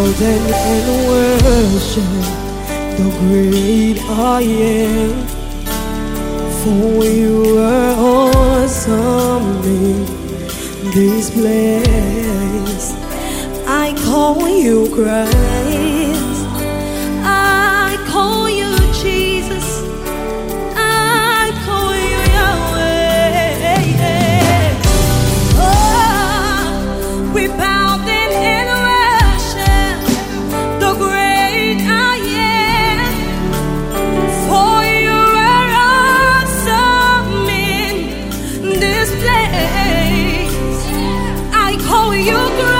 down and worship the great I am. For you are awesome in this place. I call you Christ, I call you Jesus, I call you Yahweh. Oh, we bow down and worship the great I am. For you are awesome in this place. I call you Christ,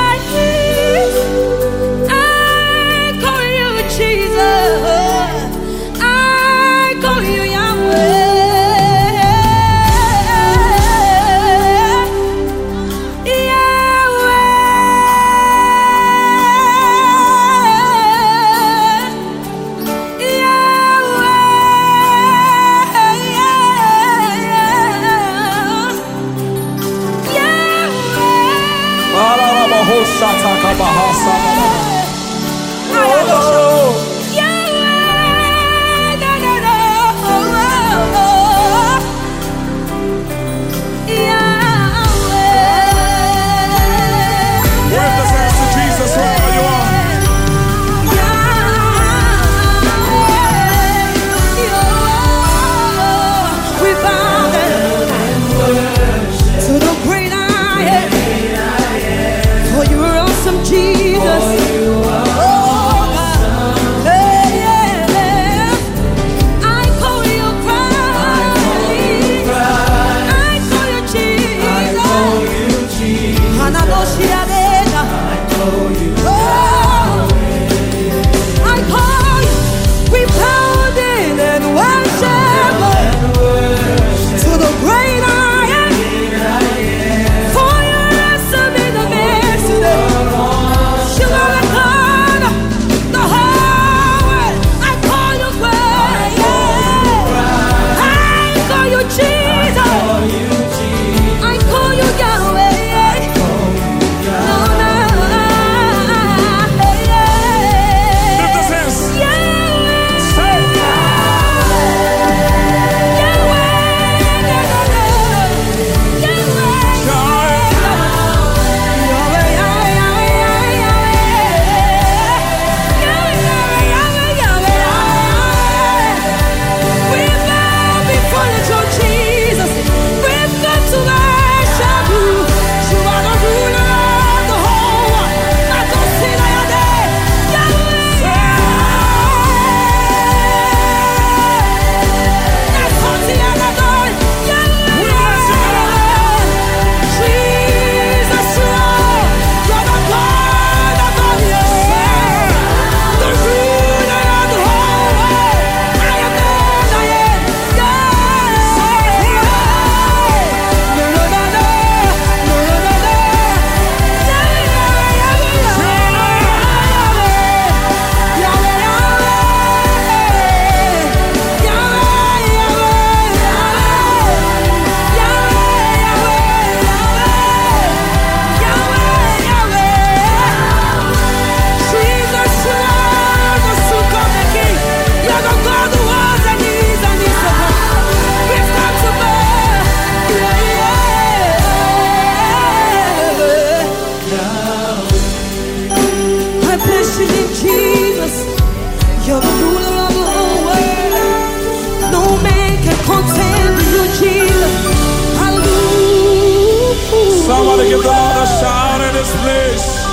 you're the ruler of the whole world. No man can contend with you, Jesus. Hallelujah. Somebody give the Lord a shout in this place.